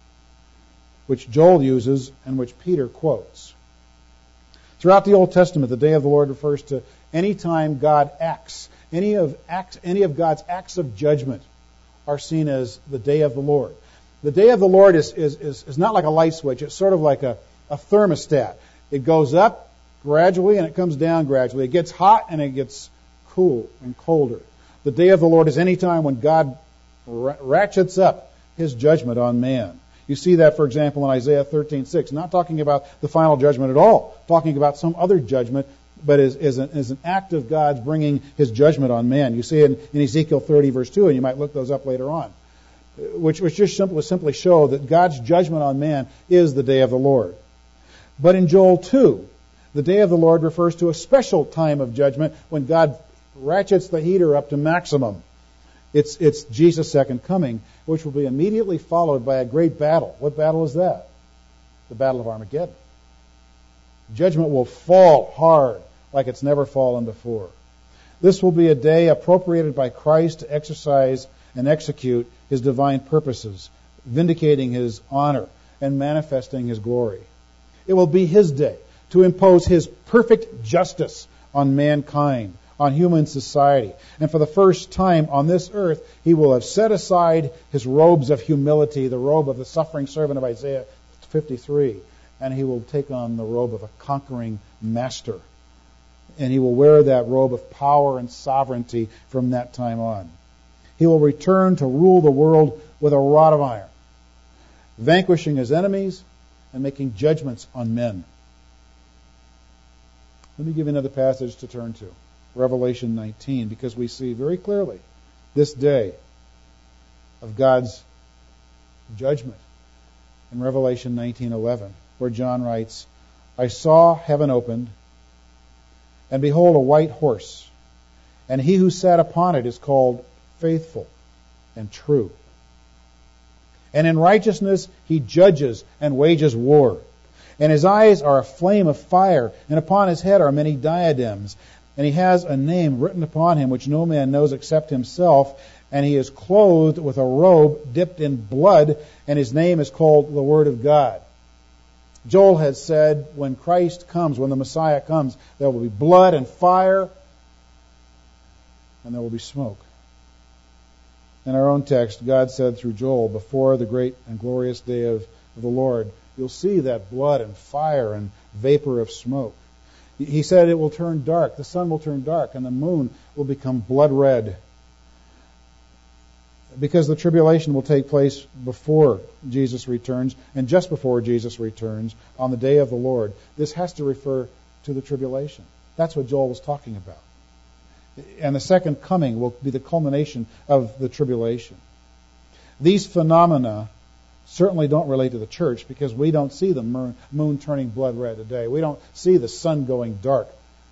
which Joel uses and which Peter quotes. Throughout the Old Testament, the day of the Lord refers to any time God acts. Any of acts, any of God's acts of judgment are seen as the day of the Lord. The day of the Lord is, is, is, is not like a light switch. It's sort of like a, a thermostat. It goes up gradually and it comes down gradually. It gets hot and it gets cool and colder. The day of the Lord is any time when God ratchets up His judgment on man. You see that, for example, in Isaiah thirteen six. Not talking about the final judgment at all. Talking about some other judgment, but is, is, an, is an act of God's bringing His judgment on man. You see it in, in Ezekiel thirty, verse two, and you might look those up later on. Which, which just simply, simply show that God's judgment on man is the day of the Lord. But in Joel two, the day of the Lord refers to a special time of judgment when God ratchets the heater up to maximum. It's, it's Jesus' second coming, which will be immediately followed by a great battle. What battle is that? The Battle of Armageddon. Judgment will fall hard like it's never fallen before. This will be a day appropriated by Christ to exercise and execute His divine purposes, vindicating His honor and manifesting His glory. It will be His day to impose His perfect justice on mankind, on human society. And for the first time on this earth, He will have set aside His robes of humility, the robe of the suffering servant of Isaiah fifty-three, and He will take on the robe of a conquering master. And He will wear that robe of power and sovereignty from that time on. He will return to rule the world with a rod of iron, vanquishing His enemies and making judgments on men. Let me give you another passage to turn to. Revelation nineteen, because we see very clearly this day of God's judgment in Revelation nineteen eleven, where John writes, I saw heaven opened, and behold a white horse, and he who sat upon it is called Faithful and True. And in righteousness he judges and wages war. And his eyes are a flame of fire, and upon his head are many diadems. And he has a name written upon him which no man knows except himself. and he is clothed with a robe dipped in blood, and his name is called the Word of God. Joel has said when Christ comes, when the Messiah comes, there will be blood and fire, and there will be smoke. In our own text, God said through Joel, before the great and glorious day of the Lord, you'll see that blood and fire and vapor of smoke. He said it will turn dark, the sun will turn dark, and the moon will become blood red. Because the tribulation will take place before Jesus returns, and just before Jesus returns, on the day of the Lord. This has to refer to the tribulation. That's what Joel was talking about. And the second coming will be the culmination of the tribulation. These phenomena certainly don't relate to the church, because we don't see the moon turning blood red today. We don't see the sun going dark.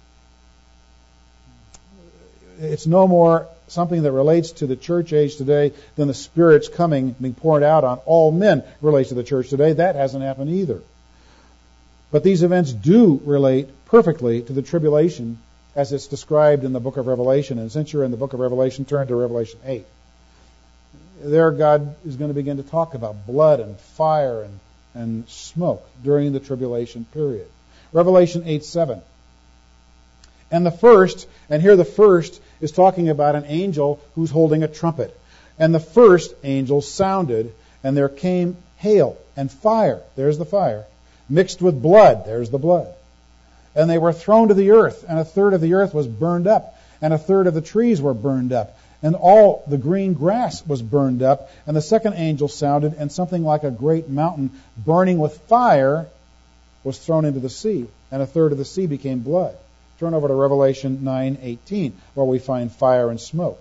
It's no more something that relates to the church age today than the Spirit's coming, being poured out on all men, relates to the church today. That hasn't happened either. But these events do relate perfectly to the tribulation as it's described in the book of Revelation. And since you're in the book of Revelation, turn to Revelation eight. There God is going to begin to talk about blood and fire and, and smoke during the tribulation period. Revelation eight seven. And the first, and here the first is talking about an angel who's holding a trumpet. And the first angel sounded, and there came hail and fire. There's the fire. Mixed with blood. There's the blood. And they were thrown to the earth, and a third of the earth was burned up, and a third of the trees were burned up, and all the green grass was burned up. And the second angel sounded, and something like a great mountain burning with fire was thrown into the sea, and a third of the sea became blood. Turn over to Revelation nine eighteen, where we find fire and smoke.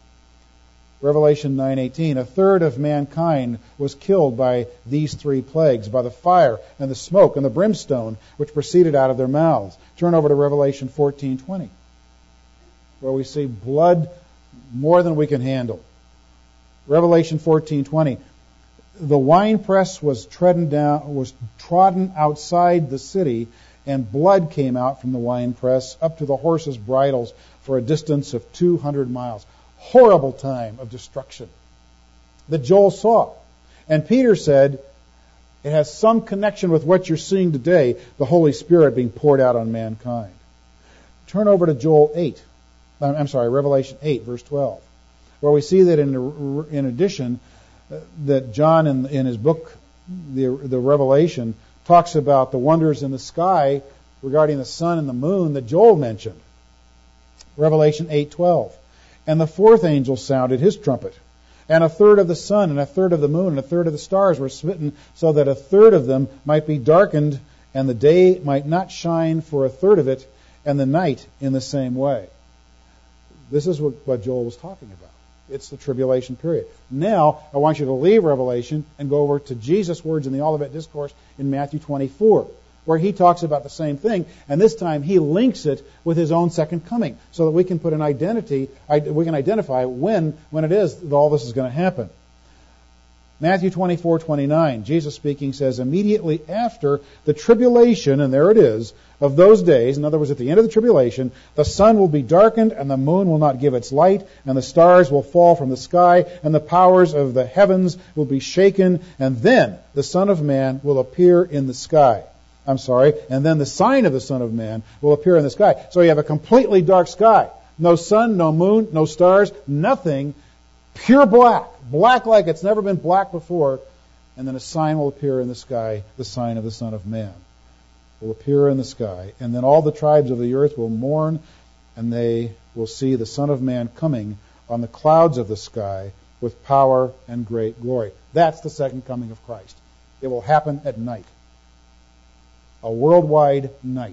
Revelation nine eighteen, a third of mankind was killed by these three plagues, by the fire and the smoke and the brimstone which proceeded out of their mouths. Turn over to Revelation fourteen twenty, where we see blood more than we can handle. Revelation fourteen twenty, the winepress was trodden down, was trodden outside the city, and blood came out from the winepress up to the horses' bridles for a distance of two hundred miles. Horrible time of destruction that Joel saw. And Peter said it has some connection with what you're seeing today, the Holy Spirit being poured out on mankind. Turn over to Joel eight. I'm sorry, Revelation eight, verse twelve, where we see that in, in addition, uh, that John in, in his book, the, the Revelation, talks about the wonders in the sky regarding the sun and the moon that Joel mentioned. Revelation eight twelve. And the fourth angel sounded his trumpet, and a third of the sun and a third of the moon and a third of the stars were smitten, so that a third of them might be darkened, and the day might not shine for a third of it, and the night in the same way. This is what, what Joel was talking about. It's the tribulation period. Now, I want you to leave Revelation and go over to Jesus' words in the Olivet Discourse in Matthew twenty-four, where he talks about the same thing, and this time he links it with his own second coming, so that we can put an identity, we can identify when, when it is that all this is going to happen. Matthew twenty-four twenty-nine, Jesus speaking says, immediately after the tribulation, and there it is, of those days, in other words, at the end of the tribulation, the sun will be darkened, and the moon will not give its light, and the stars will fall from the sky, and the powers of the heavens will be shaken, and then the Son of Man will appear in the sky. I'm sorry, and then the sign of the Son of Man will appear in the sky. So you have a completely dark sky. No sun, no moon, no stars, nothing. Pure black. Black like it's never been black before. And then a sign will appear in the sky, the sign of the Son of Man will appear in the sky. And then all the tribes of the earth will mourn, and they will see the Son of Man coming on the clouds of the sky with power and great glory. That's the second coming of Christ. It will happen at night. A worldwide night.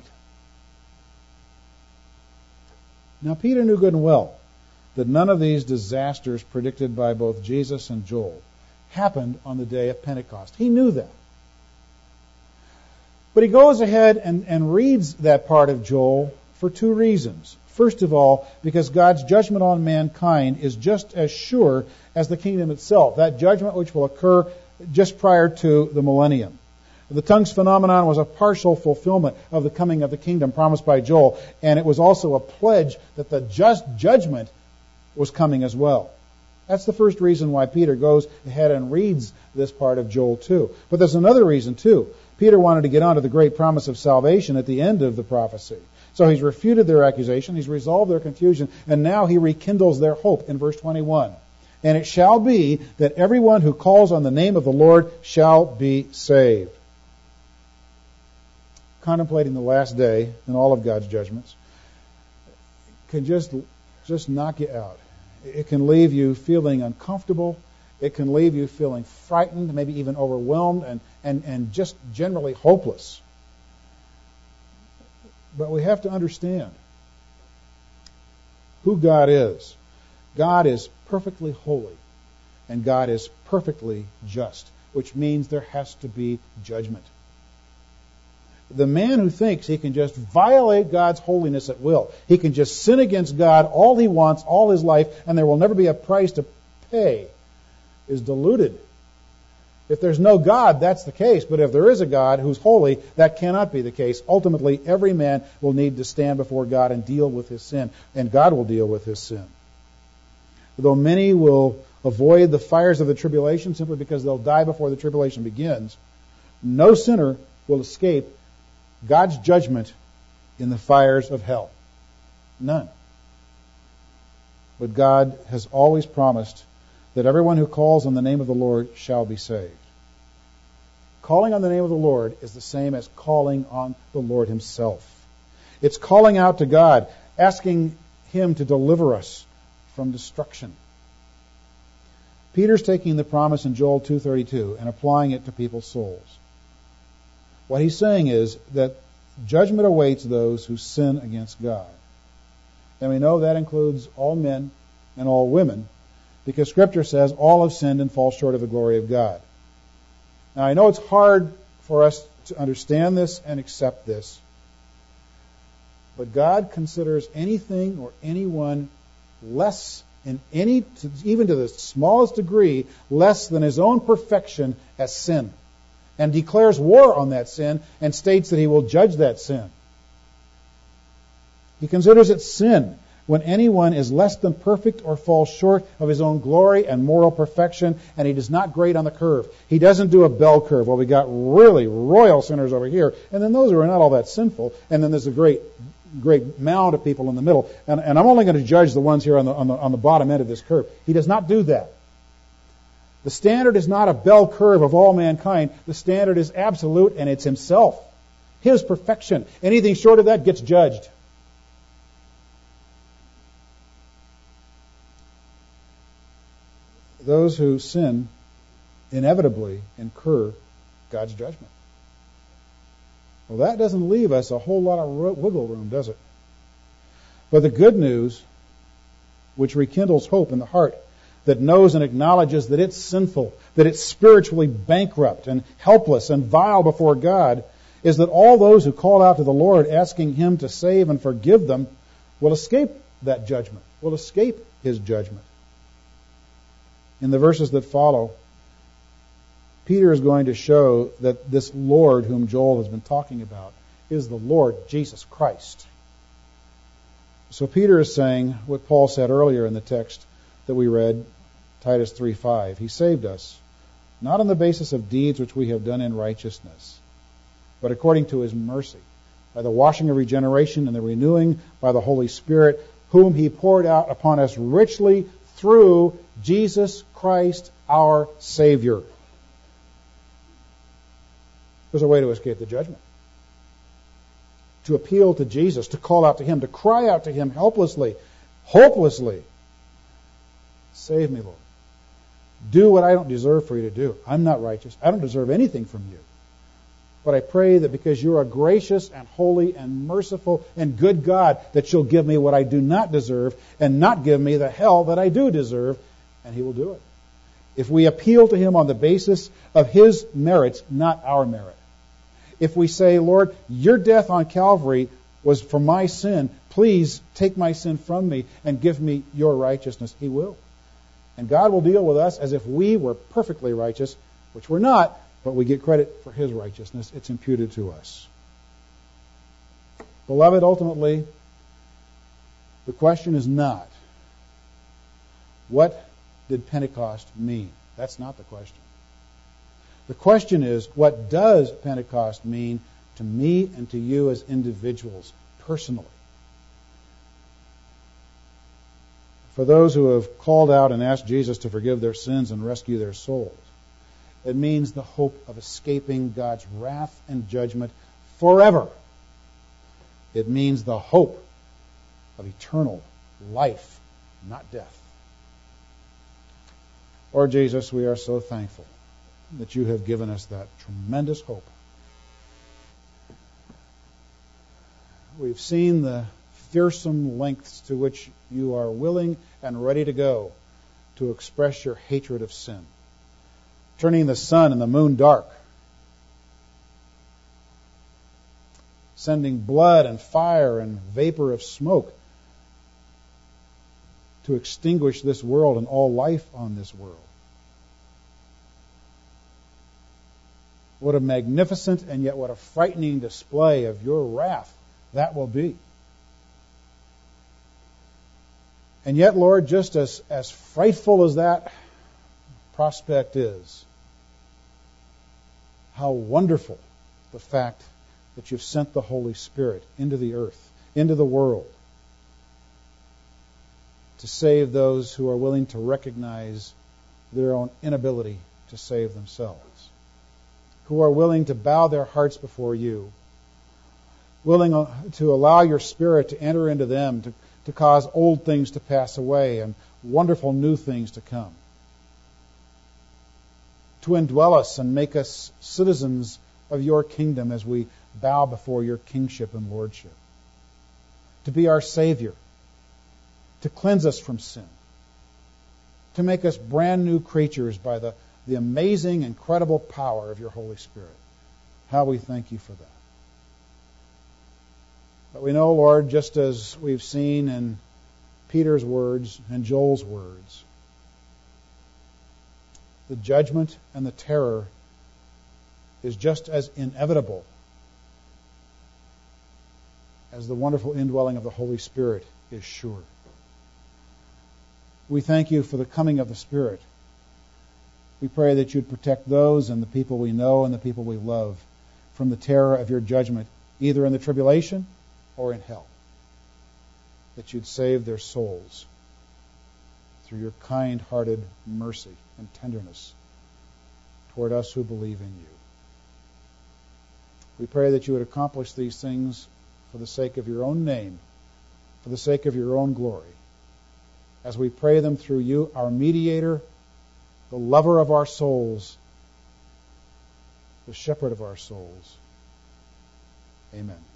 Now, Peter knew good and well that none of these disasters predicted by both Jesus and Joel happened on the day of Pentecost. He knew that. But he goes ahead and, and reads that part of Joel for two reasons. First of all, because God's judgment on mankind is just as sure as the kingdom itself, that judgment which will occur just prior to the millennium. The tongues phenomenon was a partial fulfillment of the coming of the kingdom promised by Joel, and it was also a pledge that the just judgment was coming as well. That's the first reason why Peter goes ahead and reads this part of Joel two. But there's another reason, too. Peter wanted to get on to the great promise of salvation at the end of the prophecy. So he's refuted their accusation, he's resolved their confusion, and now he rekindles their hope in verse twenty-one. And it shall be that everyone who calls on the name of the Lord shall be saved. Contemplating the last day and all of God's judgments can just, just knock you out. It can leave you feeling uncomfortable. It can leave you feeling frightened, maybe even overwhelmed, and, and, and just generally hopeless. But we have to understand who God is. God is perfectly holy, and God is perfectly just, which means there has to be judgment. The man who thinks he can just violate God's holiness at will, he can just sin against God all he wants, all his life, and there will never be a price to pay, is deluded. If there's no God, that's the case. But if there is a God who's holy, that cannot be the case. Ultimately, every man will need to stand before God and deal with his sin, and God will deal with his sin. Though many will avoid the fires of the tribulation simply because they'll die before the tribulation begins, no sinner will escape God's judgment in the fires of hell. None. But God has always promised that everyone who calls on the name of the Lord shall be saved. Calling on the name of the Lord is the same as calling on the Lord himself. It's calling out to God, asking him to deliver us from destruction. Peter's taking the promise in Joel two thirty-two and applying it to people's souls. What he's saying is that judgment awaits those who sin against God. And we know that includes all men and all women, because Scripture says all have sinned and fall short of the glory of God. Now, I know it's hard for us to understand this and accept this, but God considers anything or anyone less in any, even to the smallest degree, less than his own perfection as sin, and declares war on that sin and states that he will judge that sin. He considers it sin when anyone is less than perfect or falls short of his own glory and moral perfection, and he does not grade on the curve. He doesn't do a bell curve. Well, we got really royal sinners over here, and then those who are not all that sinful, and then there's a great great mound of people in the middle, and, and I'm only going to judge the ones here on the, on the on the bottom end of this curve. He does not do that. The standard is not a bell curve of all mankind. The standard is absolute, and it's himself. His perfection. Anything short of that gets judged. Those who sin inevitably incur God's judgment. Well, that doesn't leave us a whole lot of wiggle room, does it? But the good news, which rekindles hope in the heart, that knows and acknowledges that it's sinful, that it's spiritually bankrupt and helpless and vile before God, is that all those who call out to the Lord asking him to save and forgive them will escape that judgment, will escape his judgment. In the verses that follow, Peter is going to show that this Lord whom Joel has been talking about is the Lord Jesus Christ. So Peter is saying what Paul said earlier in the text that we read, Titus three five. He saved us, not on the basis of deeds which we have done in righteousness, but according to his mercy, by the washing of regeneration and the renewing by the Holy Spirit, whom he poured out upon us richly through Jesus Christ our Savior. There's a way to escape the judgment. To appeal to Jesus, to call out to him, to cry out to him helplessly, hopelessly. Save me, Lord. Do what I don't deserve for you to do. I'm not righteous. I don't deserve anything from you. But I pray that because you're a gracious and holy and merciful and good God, that you'll give me what I do not deserve and not give me the hell that I do deserve, and he will do it. If we appeal to him on the basis of his merits, not our merit. If we say, Lord, your death on Calvary was for my sin, please take my sin from me and give me your righteousness, he will. And God will deal with us as if we were perfectly righteous, which we're not, but we get credit for his righteousness. It's imputed to us. Beloved, ultimately, the question is not what did Pentecost mean? That's not the question. The question is, what does Pentecost mean to me and to you as individuals, personally? For those who have called out and asked Jesus to forgive their sins and rescue their souls, it means the hope of escaping God's wrath and judgment forever. It means the hope of eternal life, not death. Lord Jesus, we are so thankful that you have given us that tremendous hope. We've seen the fearsome lengths to which you are willing and ready to go to express your hatred of sin, turning the sun and the moon dark, sending blood and fire and vapor of smoke to extinguish this world and all life on this world. What a magnificent and yet what a frightening display of your wrath that will be. And yet, Lord, just as, as frightful as that prospect is, how wonderful the fact that you've sent the Holy Spirit into the earth, into the world, to save those who are willing to recognize their own inability to save themselves, who are willing to bow their hearts before you, willing to allow your Spirit to enter into them, to, to cause old things to pass away and wonderful new things to come, to indwell us and make us citizens of your kingdom as we bow before your kingship and lordship, to be our Savior, to cleanse us from sin, to make us brand new creatures by the, the amazing, incredible power of your Holy Spirit. How we thank you for that. But we know, Lord, just as we've seen in Peter's words and Joel's words, the judgment and the terror is just as inevitable as the wonderful indwelling of the Holy Spirit is sure. We thank you for the coming of the Spirit. We pray that you'd protect those and the people we know and the people we love from the terror of your judgment, either in the tribulation or in hell. That you'd save their souls through your kind-hearted mercy and tenderness toward us who believe in you. We pray that you would accomplish these things for the sake of your own name, for the sake of your own glory, as we pray them through you, our mediator, the lover of our souls, the shepherd of our souls. Amen.